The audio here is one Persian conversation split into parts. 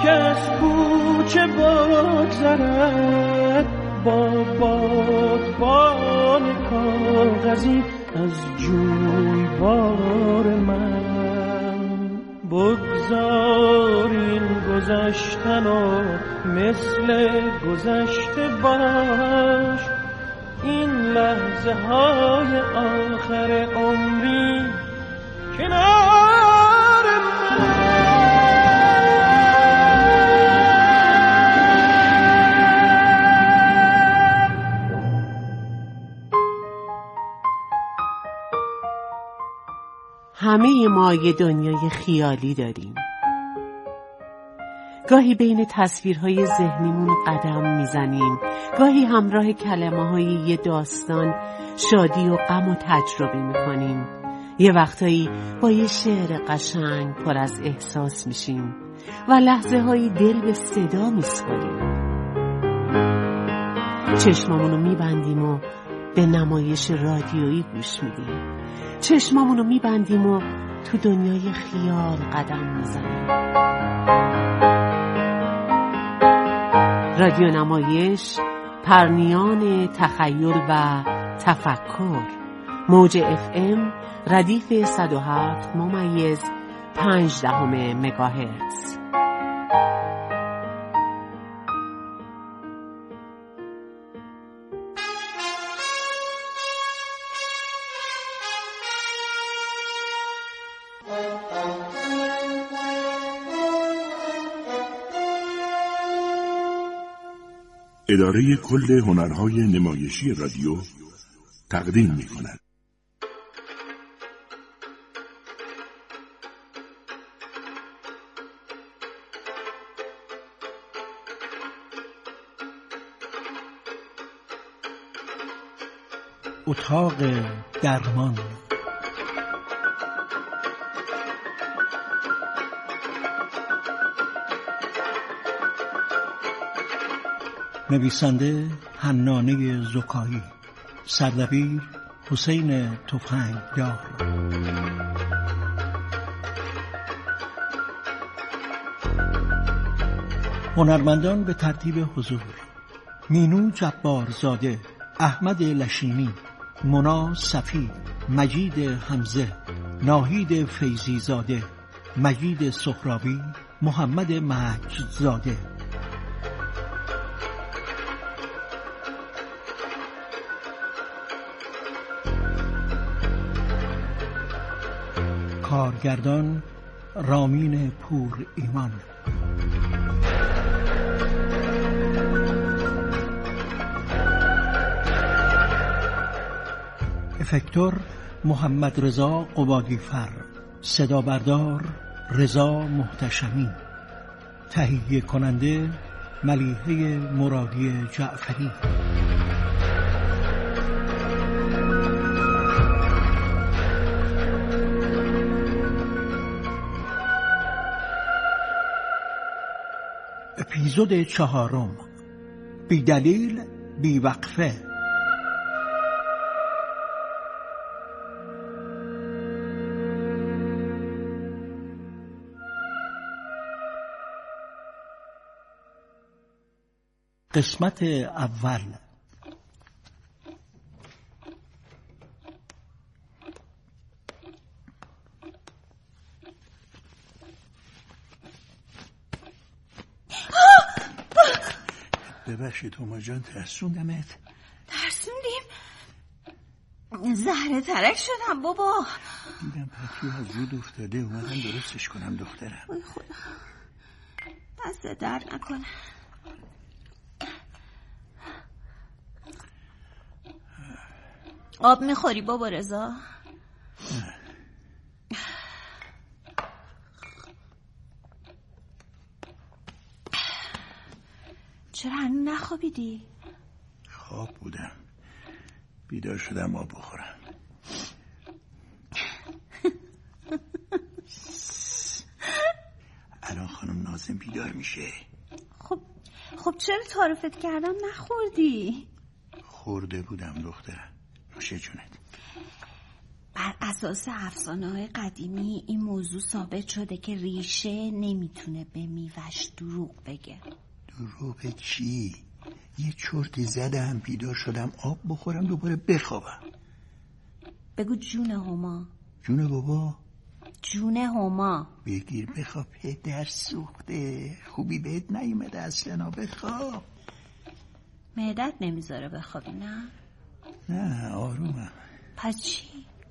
که از کوچه بگذرد با بادبان کاغذی از جویبار من. بگذار این گذشتن و مثل گذشته باش، این لحظه های آخر عمری کنار من. همه ما یه دنیای خیالی داریم. گاهی بین تصویرهای ذهنیمون قدم میزنیم، گاهی همراه کلمه‌های یه داستان شادی و غم و تجربه میکنیم. یه وقتایی با یه شعر قشنگ پر از احساس میشیم و لحظه هایی دل به صدا میسپاریم. چشمامونو میبندیم و به نمایش رادیویی گوش میدیم. چشمامونو میبندیم و تو دنیای خیال قدم میزنیم. رادیو نمایش، پرنیان تخیل و تفکر. موج FM ردیف 107.5 مگاهرتز. اداره کل هنرهای نمایشی رادیو تقدیم می‌کند. اتاق درمان. نویسنده حنانه زکایی، سردبیر حسین تفنگدار. هنرمندان به ترتیب حضور: مینو جبارزاده، احمد لشینی، مونا صفی، مجید حمزه، ناهید فیضیزاده، مجید سهرابی، محمد مجدزاده. کارگردان رامین پور ایمان. افکتور محمد رضا قبادیفر. صدا بردار رضا محتشمی. تهیه کننده ملیحه مرادی جعفری. اپیزود 4. بی دلیل بی وقفه. قسمت اول. ببخشید هما جان، ترسوندمت. ترسوندیم؟ زهره ترک شدم بابا. دیدم پتو از رود افتاده، اومدم درستش کنم دخترم. ای خدا، دست درد نکنه. آب میخوری بابا رضا؟ چرا هنوز نخوابیدی؟ خواب بودم، بیدار شدم آب بخورم. الان خانم ناظم بیدار میشه. خب چرا تعارفت کردم نخوردی؟ خورده بودم دخترم. نوشه جونت. بر اساس افسانه‌های قدیمی این موضوع ثابت شده که ریشه نمیتونه به میوه‌اش دروغ بگه. دروغ چی؟ یه چرتی زدم بیدار شدم آب بخورم دوباره بخوابم. بگو جون هما. جون بابا؟ جون هما. بگیر بخواب، پدر سوخته، خوبی بهت نیومده اصلا. بخواب. معدت نمیذاره بخوابی نه؟ نه آرومم. پس چی؟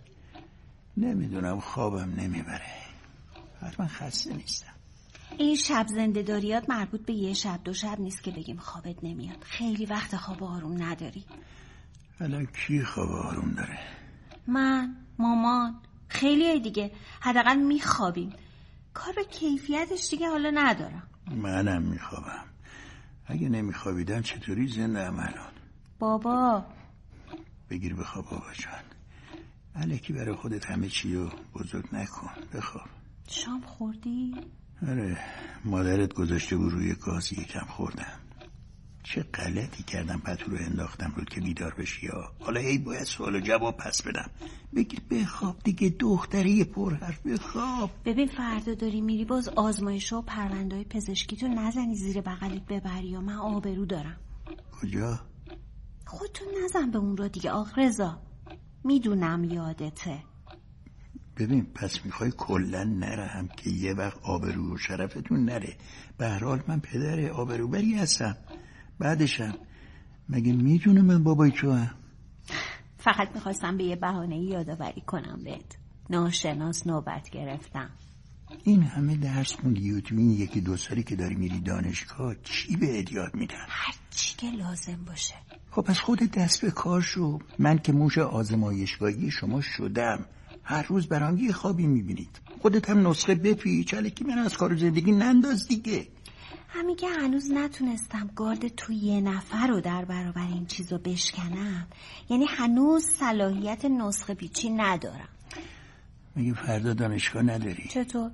نمیدونم، خوابم نمیبره. حتما خسته نیستم. این شب زنده‌داریات مربوط به یه شب دو شب نیست که بگیم خوابت نمیاد. خیلی وقت خواب آروم نداری. الان کی خواب آروم داره؟ من، مامان، خیلی دیگه. حداقل میخوابیم. کار به کیفیتش دیگه حالا ندارم. منم میخوابم. اگه نمیخوابیدم چطوری زنده ام الان؟ بابا بگیر بخواب بابا جان. الکی برای خودت همه چی رو بزرگ نکن. بخواب. شام خوردی؟ آره، مادرت گذاشته بود روی گاز یکم خوردم. چه غلطی کردم پتو رو انداختم رود که بیدار بشی. حالا هی باید سوال و جواب پس بدم. بگیر بخواب دیگه دختری پر حرف. بخواب. ببین فردا داری میری باز آزمایش و پرونده‌های پزشکی تو نزنی زیر بغلت ببری یا من آبرو دارم. کجا؟ خودتون نزن به اون رو دیگه آقا رضا. میدونم یادته. ببین پس میخوای کلا نرم که یه وقت آبرو و شرفتون نره. به هر حال من پدر آبروبری هستم. بعدشم مگه میدونه من بابای تو هم؟ فقط میخواستم به یه بهانه‌ای یادآوری کنم بهت. ناشناس نوبت گرفتم. این همه درس خوندی و تو این یکی دو سالی که داری میری دانشگاه چی بهت یاد میدن؟ هر چی که لازم باشه. خب پس خودت دست به کار شو. من که موش آزمایشگاهی شما شدم. هر روز برام یه خوابی میبینید. خودت هم نسخه بپیچ. الکی من از کار زندگی ننداز دیگه. همین که هنوز نتونستم گارد تو یه نفر رو در برابر این چیزو بشکنم، یعنی هنوز صلاحیت نسخه پیچی ندارم. مگه فردا دانشگاه نداری؟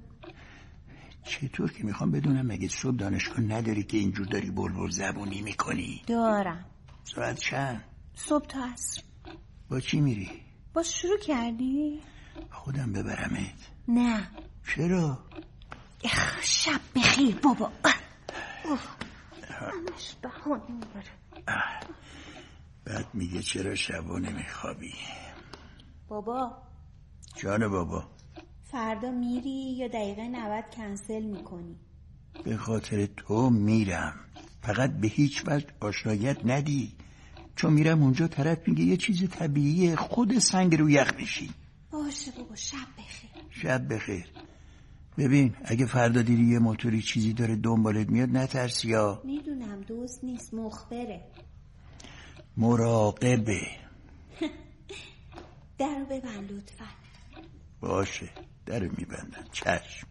چطور که میخوام بدونم مگه صبح دانشگاه نداری که اینجور داری بلبل زبونی میکنی؟ دارم. ساعت چند؟ صبح تا عصر. با چی میری؟ با شروع کردی؟ خودم ببرمت؟ نه. چرا؟ شب بخیر بابا. همش بهانه میبره. بعد میگه چرا شبا نمیخوابی؟ بابا. جان بابا. فردا میری یا دقیقه 90 کنسل میکنی؟ به خاطر تو میرم. فقط به هیچ وجه آشنایت ندی. چون میرم اونجا طرف میگه یه چیز طبیعیه خود سنگ رو یخ میشی. باشه بابا شب بخیر. شب بخیر. ببین اگه فردا دیدی یه موتوری چیزی داره دنبالت میاد نترسی یا. میدونم دوست نیست مخبره. مراقبه. درو ببند لطفا. باشه درو میبندم. چشم.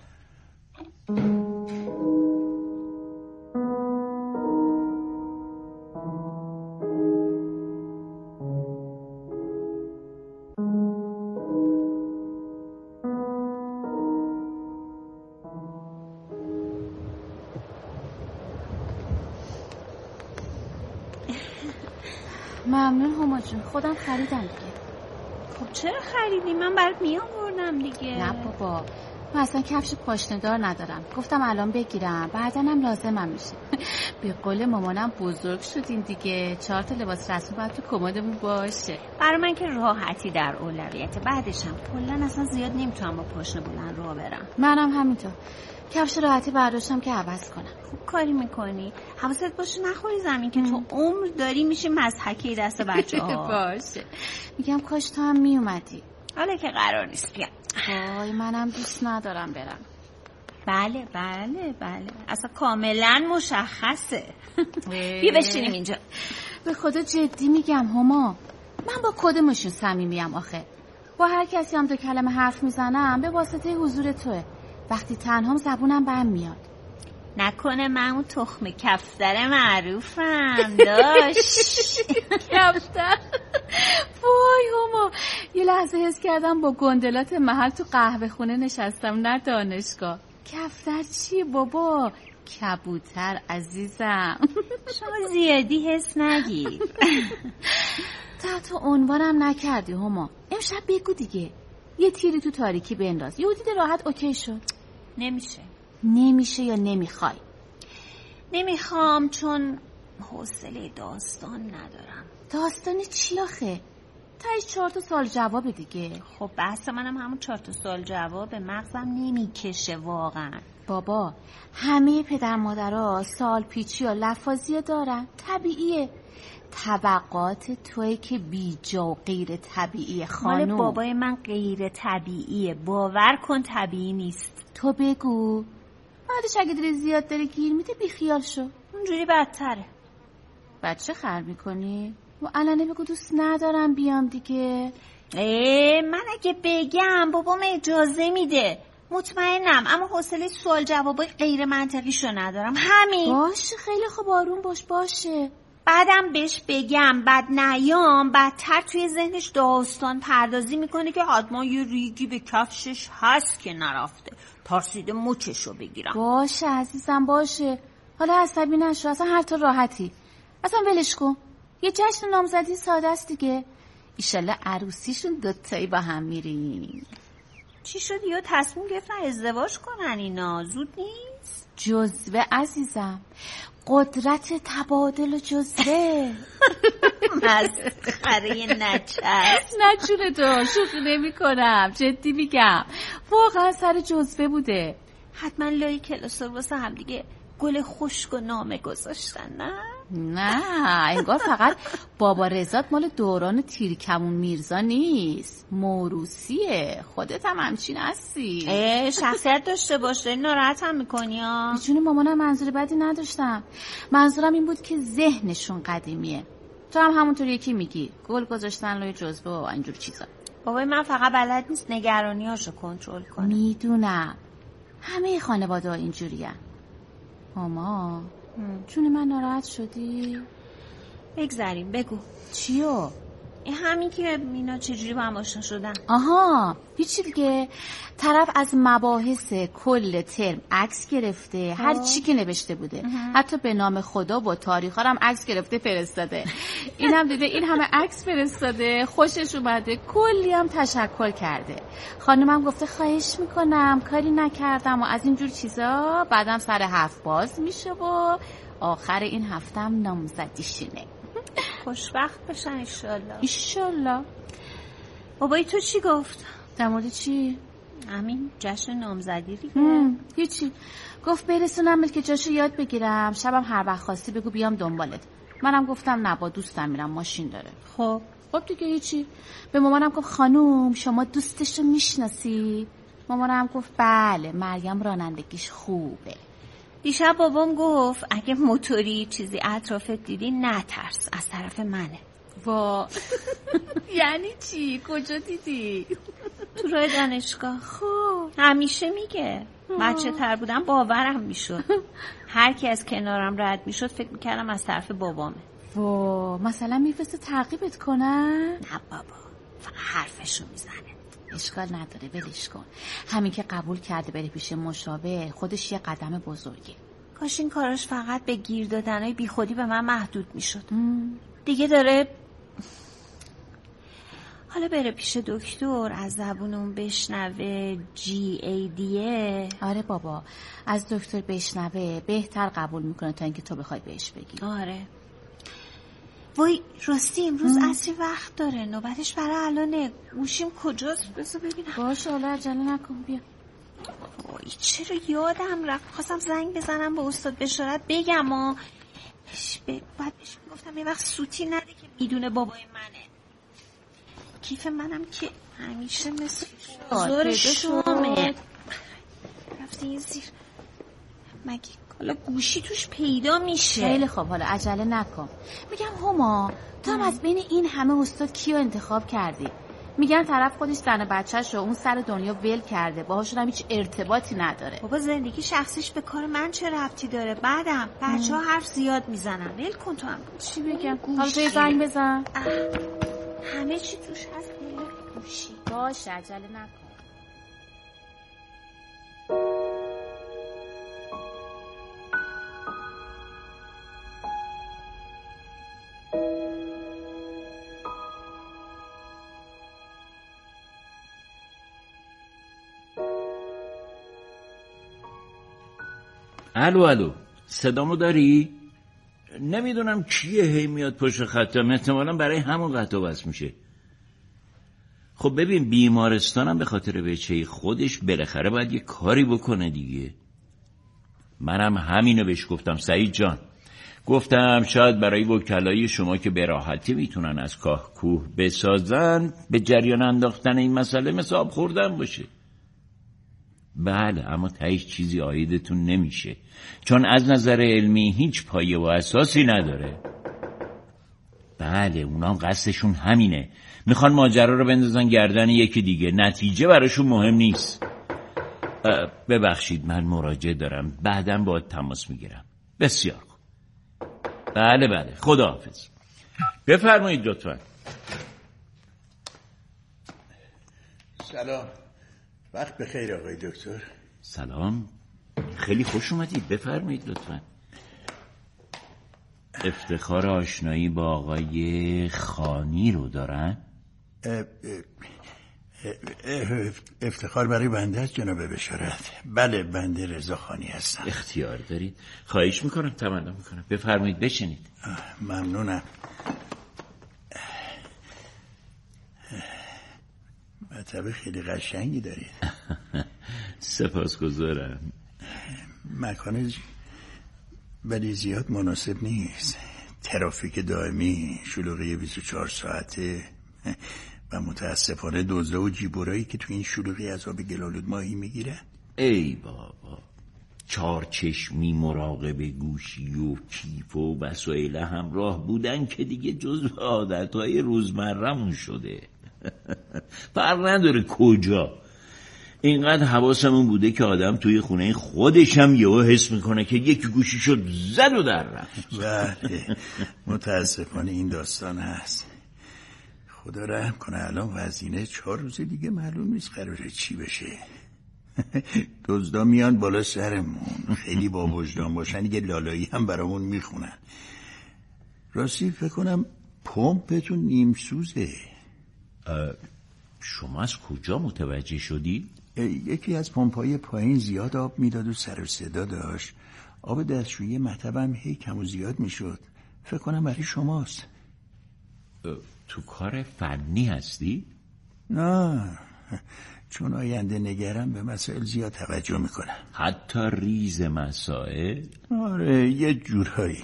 ممنون هما جون، خودم خریدم دیگه. خب چرا خریدی؟ من برات میآوردم دیگه. نه بابا، من اصلا کفش پاشنه‌دار ندارم. گفتم الان بگیرم بعدنم لازمم میشه. به قول مامانم بزرگ شدین دیگه. 4 تا لباس رسمی باید تو کمدمون باشه. برای من که راحتی در اولویته. بعدشم کلا اصلا زیاد نمیتونم با پاشنه بلند راه برم. منم همینطور. کفش راحتی برداشتم که عوض کنم. خوب کاری میکنی. حواست باشه نخوری زمین که تو عمر داری میشی مضحکه دست بچه‌ها. باشه. میگم کاش تو هم میومدی. حالا که قرار نیست بیام. وای منم دوست ندارم برم. بله بله بله اصلا کاملا مشخصه. بیا بشینیم اینجا. به خدا جدی میگم هما، من با کدومشون صمیمیم آخه؟ با هر کسی هم 2 کلمه حرف میزنم به واسطه حضور توه. وقتی تنهام زبونم بهم میاد. نکنه من اون تخم کفتر معروفم داشت. کفتر؟ وای هما، یه لحظه حس کردم با گندلات محل تو قهوه خونه نشستم نه دانشگاه. کفتر چیه بابا؟ کبوتر عزیزم. شما زیادی حس نگیر. تحت عنوانم نکردی هما. امشب بگو دیگه. یه تیری تو تاریکی بنداز. یه دید راحت اوکی شد. نمیشه یا نمیخوای؟ نمیخوام چون حوصله داستان ندارم. داستانی چی آخه؟ تایش 4 سال جواب دیگه. خب بحث منم همون 4 سال جواب. مغزم نمیکشه واقعا. بابا همه پدر مادرها سال پیچی و لفاظی دارن، طبیعیه. طبقات توی که بی جا و غیر طبیعیه خانم. مال بابای من غیر طبیعیه، باور کن طبیعی نیست. تو بگو. بعدش اگه داری زیاد داره گیر میده بی خیال شو. اونجوری بدتره. بچه خر میکنی؟ و علنه بگو دوست ندارم بیام دیگه. من اگه بگم بابام اجازه میده، مطمئنم، اما حوصله سوال جوابای غیر منطقیشو ندارم. همین. باشه خیلی خوب، آروم باش. باشه بعدم بهش بگم بعد نیام، بدتر توی ذهنش داستان پردازی میکنه که حتما یه ریگی به کفشش هست که نرفته، ترسیده مچشو بگیرم. باشه عزیزم باشه، حالا عصبی نشو، اصلا هر طور راحتی، اصلا ولش کن. یه جشن نامزدی ساده است دیگه، ایشالله عروسیشون دوتایی با هم میرین. چی شد یا تصمیم گرفتن ازدواج کنن اینا؟ زود نیست؟ جزوه عزیزم، قدرت تبادل و جزوه. مسخره نچست. نه جون تو، شوخی نمی کنم، جدی میگم، واقعا سر جزوه بوده. حتما لای کلاسور واسه هم دیگه گل خشک و نامه گذاشتن. نه انگار فقط بابا رضا مال دوران تیرکمون میرزا نیست، موروثیه. خودت هم همچین هستی. شخصیت داشته باشه، ناراحت هم میکنی ها. جون مامانم منظور بدی نداشتم، منظورم این بود که ذهنشون قدیمیه. تو هم همونطور یکی میگی گل گذاشتن لای جزوه و اینجور چیزا. بابای من فقط بلد نیست نگرانیاشو کنترل کنه. میدونم همه خانواده ها اینجوریه. ماما جون من ناراحت شدی؟ بگذاریم، بگو چیو؟ همین که اینا چجوری با هم آشنا شدن. آها هیچی دیگه، طرف از مباحث کل ترم عکس گرفته، هر چی که نوشته بوده، حتی به نام خدا و تاریخ‌ها هم عکس گرفته فرستاده. اینم دیده این همه عکس فرستاده، خوشش اومده، کلی هم تشکر کرده. خانمم گفته خواهش میکنم کاری نکردم و از اینجور چیزا. بعدم سر حرف باز میشه و آخر این هفتم نامزدیشونه. خوشبخت بشن ایشالله. بابای تو چی گفت؟ در مورد چی؟ همین جشن نامزدی دیگه. هیچی، گفت برسونم که جاشو یاد بگیرم، شبم هر وقت خواستی بگو بیام دنبالت. منم گفتم نه با دوستم میرم، ماشین داره. خب دیگه هیچی. به مامانم گفت خانوم شما دوستشو میشناسی؟ مامانم گفت بله، مریم رانندگیش خوبه. دیشب بابام گفت اگه موتوری چیزی اطرافت دیدی نترس، از طرف منه. یعنی چی؟ کجا دیدی؟ تو راه دانشگاه. خب همیشه میگه. بچه تر بودم باورم میشد. هر کی از کنارم رد میشد فکر میکردم از طرف بابامه. مثلا میفرسته تعقیبت کنن؟ نه بابا، فقط حرفشو میزنه. اشکال نداره ولش کن، همین که قبول کرده بره پیش مشاور خودش یه قدم بزرگه. کاش این کاراش فقط به گیر دادنای بی خودی به من محدود میشد. دیگه داره حالا بره پیش دکتر، از زبونمون بشنوه GADه. آره بابا، از دکتر بشنوه بهتر قبول میکنه تا اینکه تو بخوای بهش بگی. آره. وای راستی امروز عصری وقت داره، نوبتش برای الانه. گوشیم کجاست؟ بذار ببینم. باشه حالا عجله نکن، بیا. وای چرا یادم رفت، خواستم زنگ بزنم به استاد بشارت بگم و بعد بهش میگفتم یه وقت سوتی نده که میدونه بابای منه. کیف منم که همیشه مثل زور شامه رفته این زیر. مگه حالا گوشی توش پیدا میشه؟ خیلی خوب حالا عجله نکن. میگم هما تو هم از بین این همه استاد کیو انتخاب کردی؟ میگن طرف خودش زن و بچه‌شو اون سر دنیا ول کرده، باهاشون هم هیچ ارتباطی نداره. بابا زندگی شخصیش به کار من چه ربطی داره؟ بعدم بچه‌ها حرف زیاد میزنن. ول کن تو هم. چی بگم؟ حالا تو زنگ بزن. همه چی توش هست. گوشی باشه عجله نکن. الو صدامو داری؟ نمیدونم کیه هی میاد پشت خطم، احتمالا برای همون قطع بس میشه. خب ببین بیمارستانم به خاطر بچه خودش بالاخره باید یه کاری بکنه دیگه. منم همینو بهش گفتم سعید جان، گفتم شاید برای وکلای شما که به راحتی میتونن از کاه کوه بسازن به جریان انداختن این مسئله مثل آب خوردن باشه. بله اما تهیش چیزی عایدتون نمیشه، چون از نظر علمی هیچ پایه و اساسی نداره. بله اونام قصدشون همینه، میخوان ماجرا رو بندازن گردن یکی دیگه، نتیجه براشون مهم نیست. ببخشید من مراجعه دارم، بعداً باهات تماس میگیرم. بسیار خوب. بله خداحافظ. بفرمایید لطفاً. سلام، وقت بخیر آقای دکتر. سلام، خیلی خوش اومدید، بفرمایید لطفاً. افتخار آشنایی با آقای خانی رو دارن؟ افتخار برای بنده است جناب بشارت. بله بنده رضا خانی هستم. اختیار دارید، خواهش میکنم، تمنا میکنم، بفرمایید بشینید. ممنونم. مطب خیلی قشنگی دارید. سپاسگزارم. مکان ولی زیاد مناسب نیست، ترافیک دائمی، شلوغی 24 ساعته و متاسفانه دزده و جیبورایی که تو این شلوغی عذاب گلالود ماهی میگیرن. ای بابا، 4 چشمی، مراقب گوشی و کیف و وسایل همراه بودن که دیگه جزو عادتهای روزمره‌مون شده. فرق نداره کجا، اینقدر حواسمون بوده که آدم توی خونه خودش هم یهو حس میکنه که یکی گوشی شد زد و در رفت. بله متاسفانه این داستان هست. خدا رحم کنه الان وزینه 4 روز دیگه معلوم نیست قراره چی بشه. دزدا میان بالا سرمون، خیلی با وجدان باشن یه لالایی هم برامون میخونن. راستی فکر کنم پمپتون نیم سوزه. شما از کجا متوجه شدی؟ یکی از پمپای پایین زیاد آب میداد و سر و صدا داشت. آب دستشویی مطبم هی کم و زیاد میشد. فکر کنم برای شماست. تو کار فنی هستی؟ نه، چون آینده نگرم به مسائل زیاد توجه میکنم. حتی ریز مسائل؟ آره یه جورایی.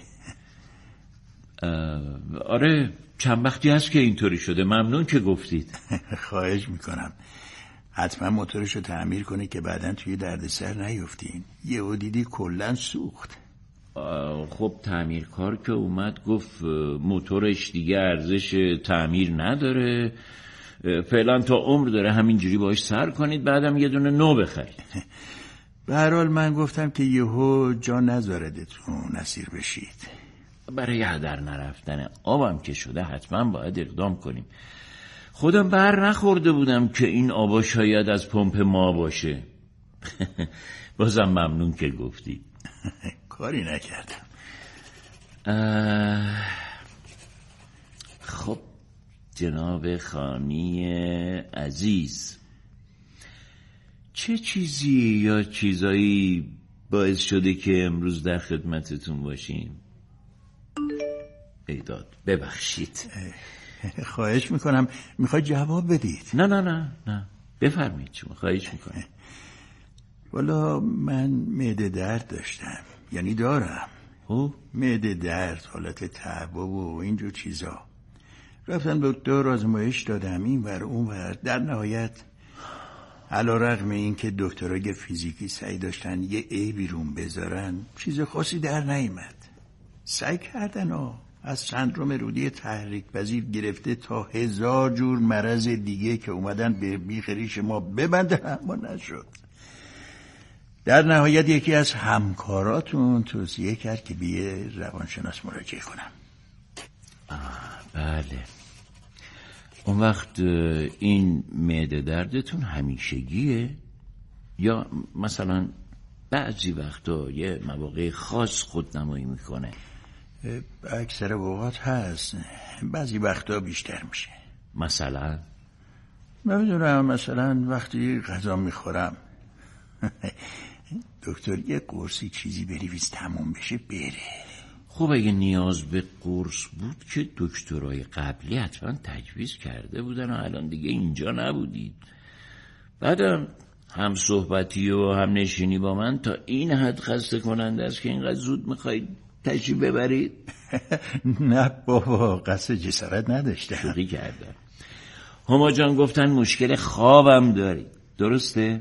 آره چند وقتی هست که اینطوری شده، ممنون که گفتید. خواهش میکنم. حتما موتورشو تعمیر کنی که بعداً توی دردسر نیفتین. یهو دیدی کلاً سوخت. خب تعمیرکار که اومد گفت موتورش دیگه ارزش تعمیر نداره، فعلا تا عمر داره همینجوری باش سر کنید، بعدم یه دونه نو بخرید. به هر حال من گفتم که یهو جا نذاردتون اسیر بشید. برای هدر نرفتن آبم که شده حتما باید اقدام کنیم. خودم بر نخورده بودم که این آبا شاید از پمپ ما باشه. بازم ممنون که گفتی. کاری نکردم. خب جناب خانی عزیز، چه چیزی یا چیزایی باعث شده که امروز در خدمتتون باشیم؟ ایداد ببخشید. خواهش میکنم، میخوای جواب بدید؟ نه بفرمایید شما، خواهش میکنم. والا من معده درد داشتم، یعنی دارم. معده درد، حالت تعب و اینجور چیزا. رفتم دکتر، آزمایش دادم این ور اون ور. در نهایت علیرغم این که دکترای فیزیکی سعی داشتن یه عیبی روم بذارن، چیز خاصی در نیامد. سعی کردن از سندروم رودی تحریک پذیر گرفته تا 1000 جور مرض دیگه که اومدن به بیخ ریش ما ببندن، اما نشد. در نهایت یکی از همکاراتون توصیه کرد که به روانشناس مراجعه کنم. بله. اون وقت این معده دردتون همیشگیه یا مثلا بعضی وقتا یه مواقع خاص خودنمایی میکنه؟ اکثر اوقات هست، بعضی وقتا بیشتر میشه. مثلا؟ نمیدونم، مثلا وقتی غذا میخورم دکتر یه قرصی چیزی بنویس تموم بشه بره. خب اگه نیاز به قرص بود که دکترای قبلی حتما تجویز کرده بودن و الان دیگه اینجا نبودید. بعدم هم صحبتی و هم نشینی با من تا این حد خسته کننده است که اینقدر زود میخواید تشریف ببرید. نه بابا، قصد جسارت نداشتم، شوخی کردم. هما جان گفتن مشکل خوابم داری، درسته؟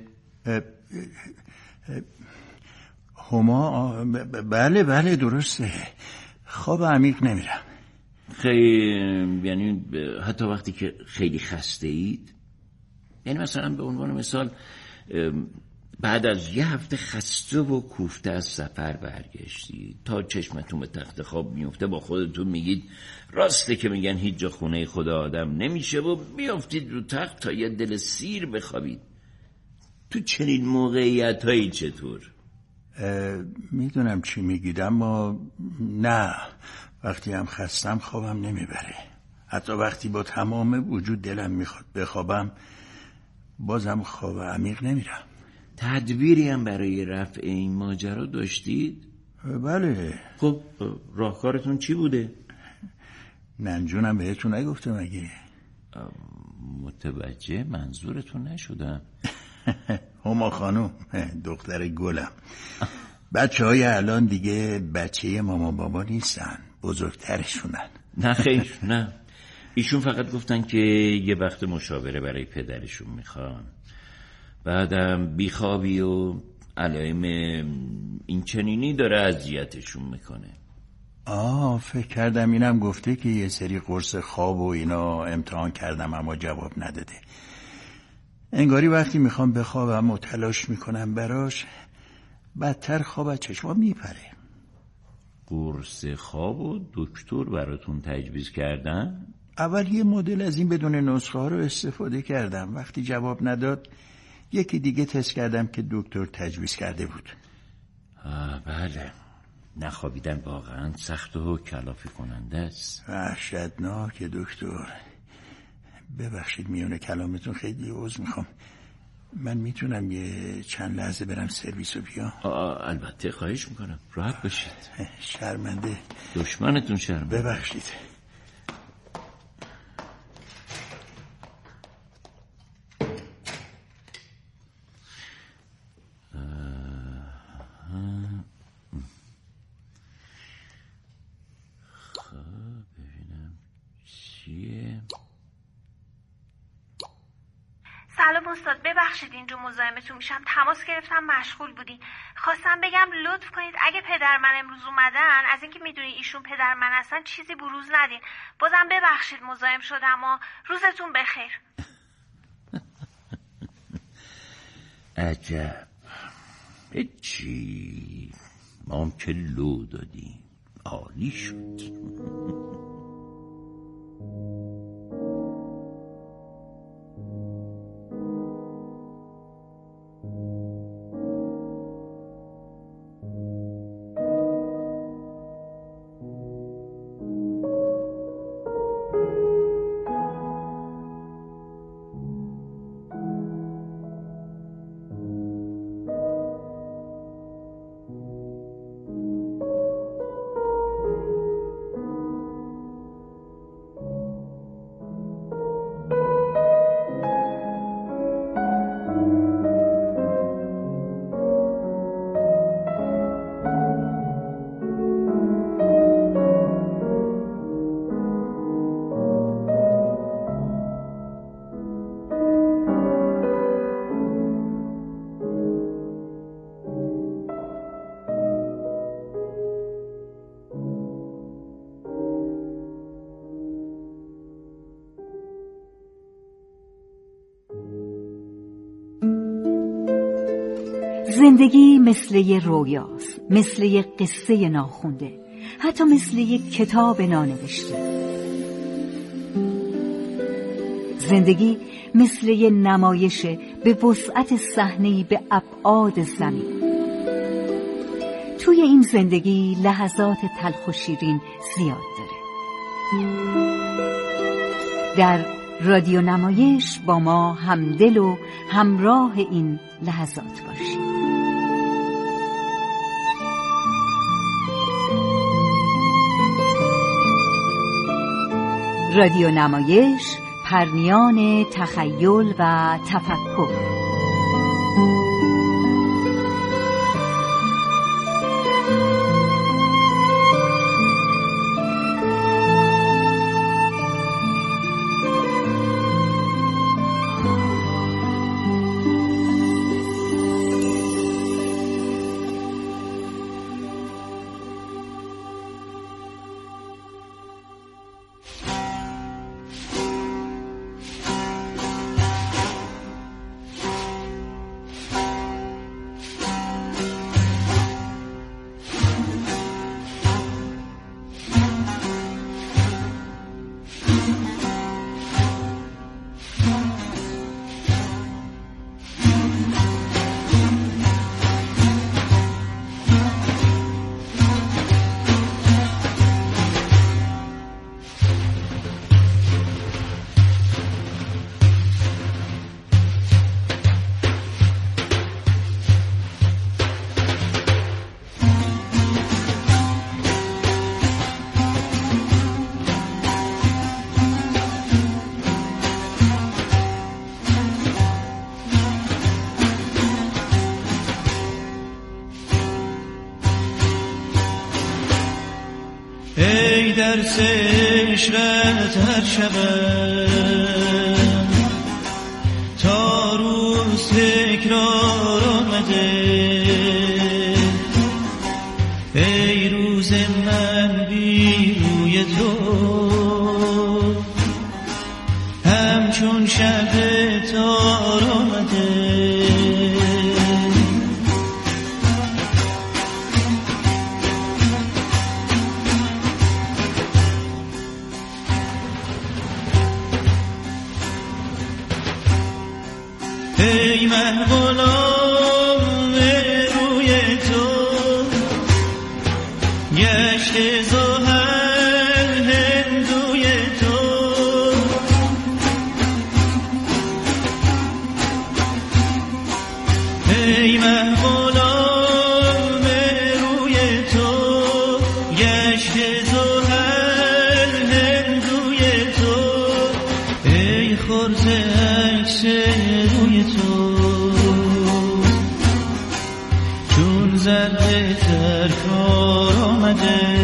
هما بله درسته، خواب عمیق نمیرم. خیلی یعنی حتی وقتی که خیلی خسته اید؟ یعنی مثلا به عنوان مثال بعد از یه هفته خسته و کوفته از سفر برگشتی، تا چشمتون به تخت خواب میفته با خودتون میگید راسته که میگن هیچ جا خونه خدا آدم نمیشه و بیافتید رو تخت تا یه دل سیر بخوابید. تو چنین موقعیت هایی چطور؟ میدونم چی میگید، اما نه، وقتی هم خستم خوابم نمیبره. حتی وقتی با تمام وجود دلم میخواد بخوابم بازم خواب عمیق نمیرم. تدبیری هم برای رفع این ماجرا داشتید؟ بله. خب راهکارتون چی بوده؟ ننجونم بهتون نگفته مگه؟ متوجه منظورتون نشدم. هما خانم، دختر گلم. بچه‌های الان دیگه بچه ماما بابا نیستن، بزرگترشونن. نه خیر، نه، ایشون فقط گفتن که یه وقت مشاوره برای پدرشون میخوان. بعدم بیخوابی و علائم این چنینی داره اذیتشون میکنه. فکر کردم اینم گفته که یه سری قرص خواب و اینا امتحان کردم اما جواب نداده. انگاری وقتی میخوام بخوابم و تلاش میکنم براش بدتر خواب از چشما میپره. قرص خواب و دکتر براتون تجویز کردن؟ اول یه مدل از این بدون نسخه ها رو استفاده کردم. وقتی جواب نداد یکی دیگه تست کردم که دکتر تجویز کرده بود. بله، نخوابیدن واقعا سخت و کلافی کننده است. وحشتناک دکتر. ببخشید میونه کلامتون خیلی عذر میخوام. من میتونم یه چند لحظه برم سرویس و بیام؟ البته، خواهش میکنم، راحت باشید. شرمنده. دشمنتون شرمنده. ببخشید. سلام استاد، ببخشید اینجا مزاحمتون میشم، تماس گرفتم مشغول بودین. خواستم بگم لطف کنید اگه پدر من امروز اومدن، از اینکه میدونید ایشون پدر من هستن چیزی بروز ندین. بازم ببخشید مزاحم شدم و روزتون بخیر. عجب، هیچی، ما هم که لو دادیم، عالی شد. زندگی مثل یه رویاست، مثل یه قصه ناخونده، حتی مثل یه کتاب نانوشته. زندگی مثل یه نمایش به وسعت صحنه‌ای به ابعاد زمین. توی این زندگی لحظات تلخ و شیرین زیاد داره. در رادیو نمایش با ما همدل و همراه این لحظات باشید. رادیو نمایش، پرنیان تخیل و تفکر. درس عشقت هر شبم تا روز تکرار آمده، ای روز من بی روی تو همچون شب تار آمده. ای مه غلام روی تو گشت زحل هندوی تو، ای مه غلام روی تو گشت زحل هندوی تو، ای خرز عکس روی تو چون ذره تر کار آمده.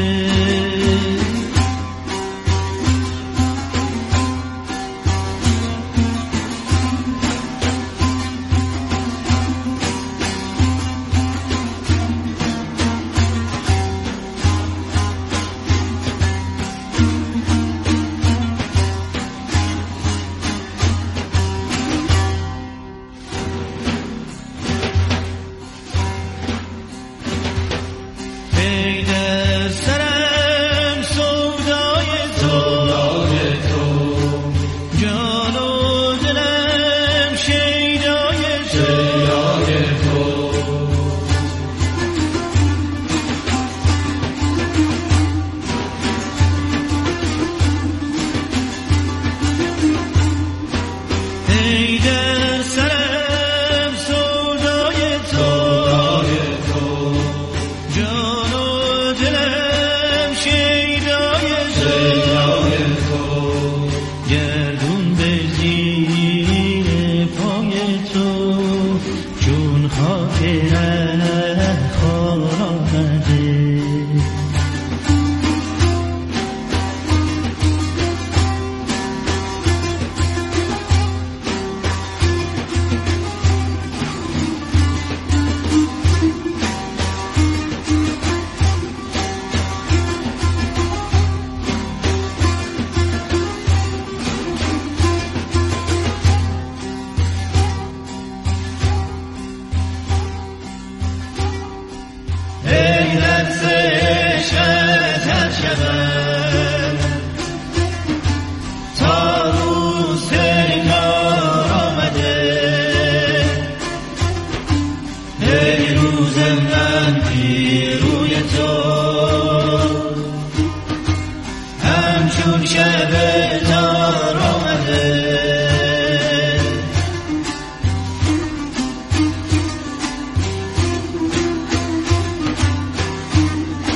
ای درس عشقت هر شبم